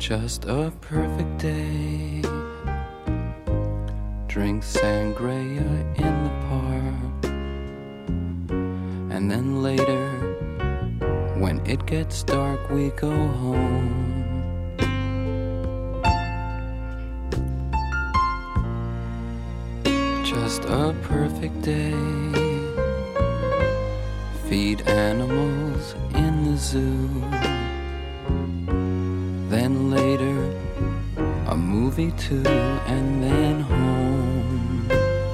Just a perfect day. Drink sangria in the park. And then later, when it gets dark, we go home. Just a perfect day. Feed animals in the zoo. Then later, a movie too, and then home.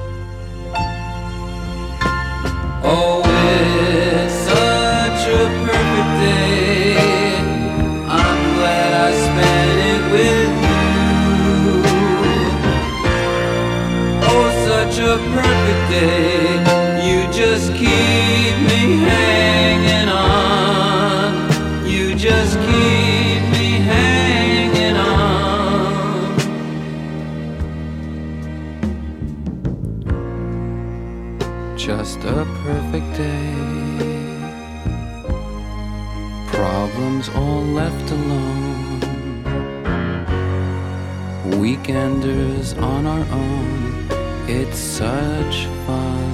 Oh, it's such a perfect day. I'm glad I spent it with you. Oh, such a perfect day. You just keep me hanging on. You just keep me hanging on. Just a perfect day. Problems all left alone. Weekenders on our own. It's such fun.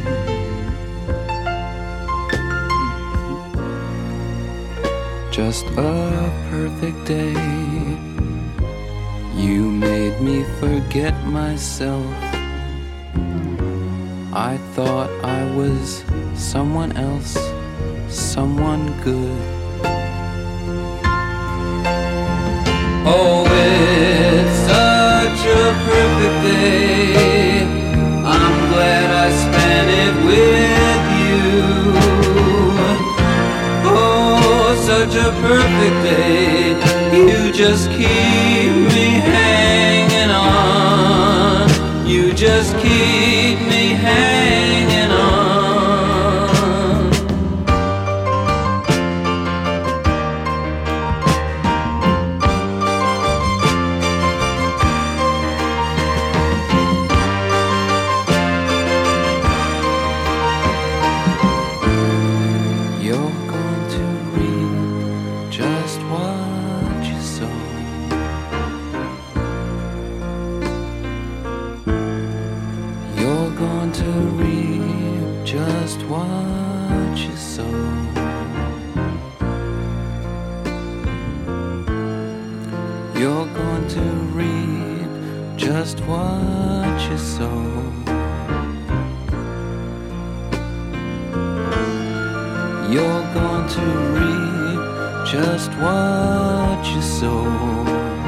Just a perfect day. You made me forget myself. I thought I was someone else, someone good. Oh, it's such a perfect day. I'm glad I spent it with you. Oh, such a perfect day. You just keep me hanging on. You just keep me hanging on. You're going to reap just what you sow. You're going to reap just what you sow. You're going to reap just what you sow. You're going to reap just what you sow.